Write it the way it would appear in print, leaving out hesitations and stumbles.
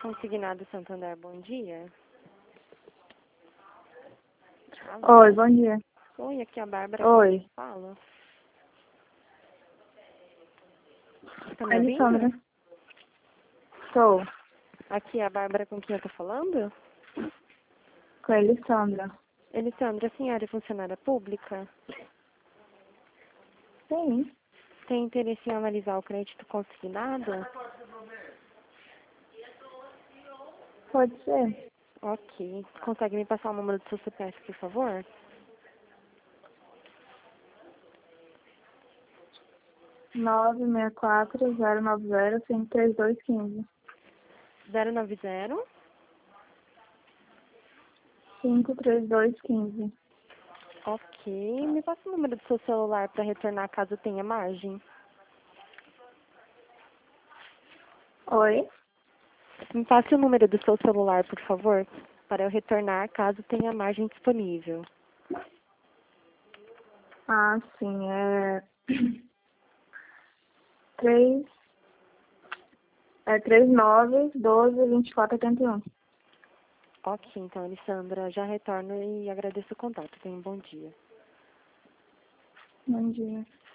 Consignado Santander, bom dia. Oi, bom dia. Oi, aqui é a Bárbara. Oi. Fala. Tá Com me a ouvindo? Alessandra. Sou. Aqui é a Bárbara com quem eu tô falando? Com a Alessandra. Elisandra, a senhora é funcionária pública? Sim, Tem interesse em analisar o crédito consignado? pode ser. Ok. Consegue me passar o número do seu CPF, por favor? 964-090-53215. 090? 53215. Ok. Me passa o número do seu celular para retornar caso tenha margem. Oi? Me passe o número do seu celular, por favor, para eu retornar caso tenha margem disponível. Ah, sim, é... 3... É 3912-2481. Ok, então, Alessandra, já retorno e agradeço o contato. Tenha um bom dia. Bom dia.